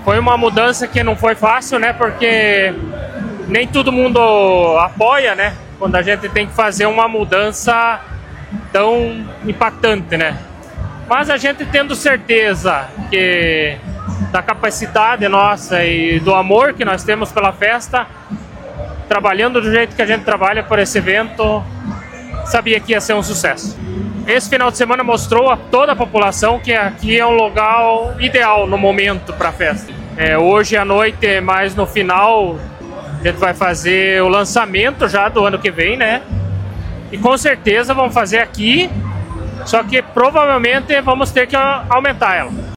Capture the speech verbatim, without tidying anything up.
Foi uma mudança que não foi fácil, né? Porque nem todo mundo apoia, né? Quando a gente tem que fazer uma mudança tão impactante, né? Mas a gente tendo certeza que da capacidade nossa e do amor que nós temos pela festa, trabalhando do jeito que a gente trabalha por esse evento, sabia que ia ser um sucesso. Esse final de semana mostrou a toda a população que aqui é um lugar ideal no momento para a festa. É, hoje à noite, mais no final, a gente vai fazer o lançamento já do ano que vem, né? E com certeza vamos fazer aqui, só que provavelmente vamos ter que aumentar ela.